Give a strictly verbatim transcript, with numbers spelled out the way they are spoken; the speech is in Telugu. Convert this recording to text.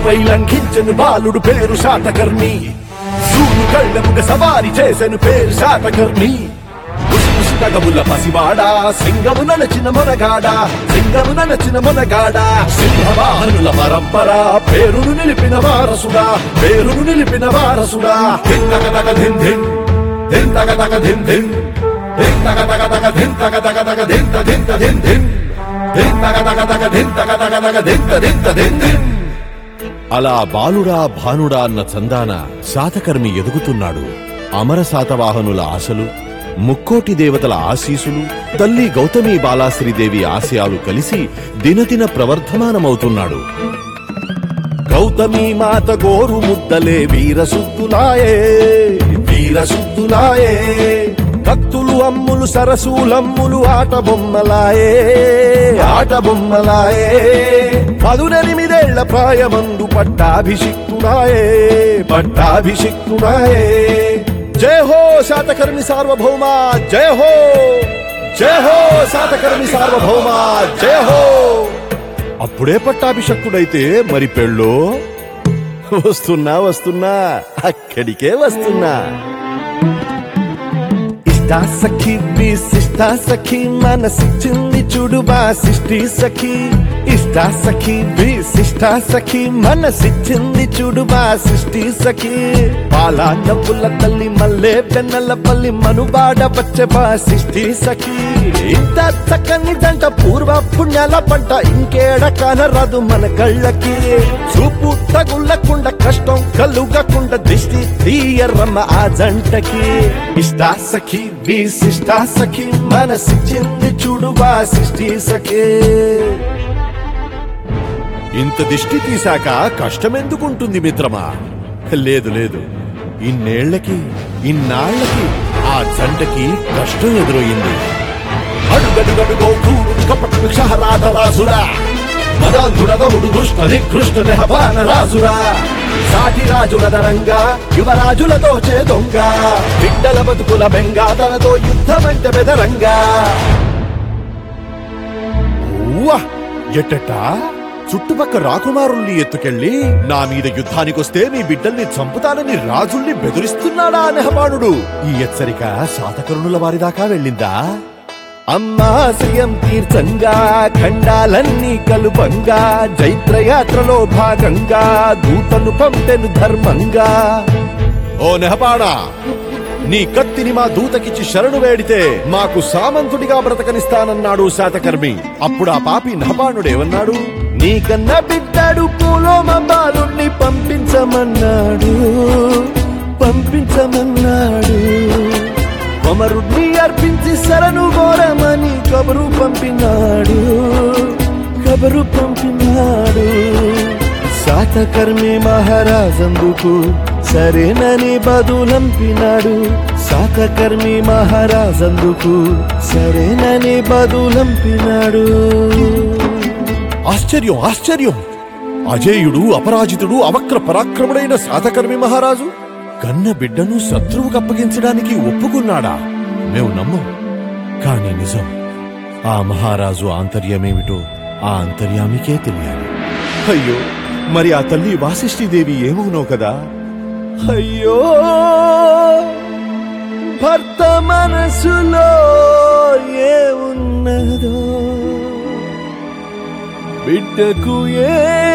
శిలపై లంఘించను బాలుడు పేరు శాతకర్ణి. సూను కళ్ళముగ సవారి చేసెను పేరు శాతకర్ణి. తగముల పసివాడా సింగము నలచిన మొనగాడా సింగము నలచిన మొనగాడా సింహవాహనుల పరంపర పేరును నిలిపిన వారసుడా పేరును నిలిపిన వారసుడా. ధింతక తగ ధిం ధిం ధింతక తగ ధిం ధిం ధింతక తగ తగ ధింతక తగ తగ ధింత ధింత ధిం ధిం ధింతక తగ తగ ధింతక తగ తగ ధింత ధింత ధిం ధిం. అలా బాలుడా భానుడా అన్న చందాన శాతకర్మి ఎదుగుతున్నాడు. అమర శాతవాహనుల ఆశలు, ముక్కోటి దేవతల ఆశీసులు, తల్లి గౌతమి బాలాశ్రీదేవి ఆశయాలు కలిసి దినదిన ప్రవర్ధమానమవుతున్నాడు. గౌతమి మాత గోరు ముద్దలే వీరశుద్ధులాయే వీరశుద్ధులాయే. భక్తులు అమ్ములు సరసూలమ్ములు ఆట బొమ్మలాయే ఆట బొమ్మలాయే. పదునెనిమిదేళ్ల ప్రాయమందు పట్టాభిషిక్తుడాయే పట్టాభిషిక్తుడాయే. జయ హో శాతకర్ణి సార్వభౌమ జయ హో జయ హో శాతకర్ణి సార్వభౌమ జయ హో. అప్పుడే పట్టాభిషక్తుడైతే మరి పెళ్ళో? వస్తున్నా వస్తున్నా అక్కడికే వస్తున్నా. ఇష్టా సఖి విశిష్టా సఖి మనసిచ్చింది చూడు వాసిష్ఠి సఖి. ఇష్టా సఖి విశిష్టా సఖి మనసిచ్చింది చూడు వాసిష్ఠి సఖి. పాలా నవ్వుల తల్లి మల్లె పెన్నెల పల్లి మనుబాడ వచ్చే వాసిష్ఠి సఖి. ఇంత చక్కని జంట పూర్వ పుణ్యాల పంట ఇంకేడ కానరాదు మన కళ్ళకి. చూపు తగులకుండా కష్టం కలుగకుండా దిష్టి తీయరమ్మ ఆ జంటకి. ఇష్టా సఖి విశిష్టా సఖి మనసిచ్చింది చూడు వాసిష్ఠి సఖి. ఇంత దిష్టి తీశాక కష్టమెందుకుంటుంది మిత్రమా? లేదు లేదు, ఇన్నేళ్లకి ఇన్నాళ్లకి ఆ జంటకి కష్టం ఎదురయ్యింది. అడుగడుగడుగో కూడు కపట విషహరాధరాసురా మదాంధుడగముడు దుష్ట నికృష్ట నెహబాన రాజురా. సాటి రాజుల దరంగా యువరాజులతో చే దొంగ బిడ్డల బతుకుల బెంగా తనతో యుద్ధమంటే బెదరంగా. ఎట్టట చుట్టుపక్క రాకుమారుల్ని ఎత్తుకెళ్లి నా మీద యుద్ధానికొస్తే మీ బిడ్డల్ని చంపుతానని రాజుల్ని బెదిరిస్తున్నాడా నెహబానుడు? ఈ హెచ్చరిక శాతకర్ణుల వారిదాకా వెళ్ళిందా? అమ్మాశయం తీర్చంగా ఖండాలన్నీ కలుపంగా జైత్రయాత్రలో భాగంగా దూతను పంపెను ధర్మంగా. ఓ నెహబాడా, నీ కత్తిని మా దూతకిచ్చి శరణు వేడితే మాకు సామంతుడిగా బ్రతకనిస్తానన్నాడు శాతకర్మి. అప్పుడు ఆ పాపి నెహబానుడేమన్నాడు? నీకన్నా బిడ్డాడు పూలోమ బాలుణ్ణి పంపించమన్నాడు పంపించమన్నాడు. కొమరుణ్ణి అర్పించి శరణు ఘోరమని కబరు పంపినాడు కబరు పంపినాడు. శాతకర్మి మహారాజందుకు సరేనని బదులంపినాడు. శాతకర్మి మహారాజందుకు సరేనని బదులంపినాడు. ఆశ్చర్యం ఆశ్చర్యం! అజేయుడు అపరాజితుడు అవక్ర పరాక్రముడైన శాతకర్మి మహారాజు కన్న బిడ్డను శత్రువుకు అప్పగించడానికి ఒప్పుకున్నాడా? మేము నమ్మం, కానీ నిజం. ఆ మహారాజు ఆంతర్యమేమిటో ఆ అంతర్యామికే తెలియాలి. అయ్యో, మరి ఆ తల్లి వాసిష్ఠీదేవి ఏమవునో కదా. అయ్యో, భర్త మనసులో ఏమున్నదో బిడ్డకు ఏ